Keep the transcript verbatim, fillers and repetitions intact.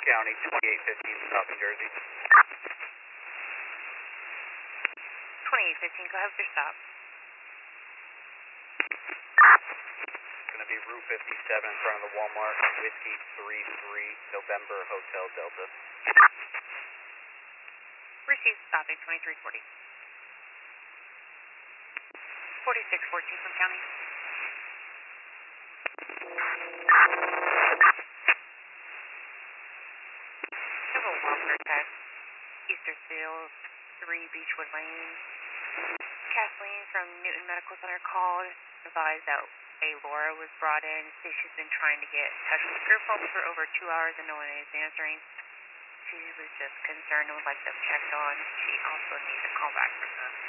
County, twenty-eight fifteen, South New Jersey. twenty-eight fifteen, go ahead with your stop. Going to be Route fifty-seven in front of the Walmart, Whiskey three three, November, Hotel Delta. Received stopping twenty-three forty. forty-six fourteen from County. Civil Welfare Tech, Easterfield, three Beechwood Lane. Kathleen from Newton Medical Center called, advised that a Laura was brought in. She's been trying to get in touch with her phone for over two hours and no one is answering. She was just concerned and would like them checked on. She also needs a call back from them.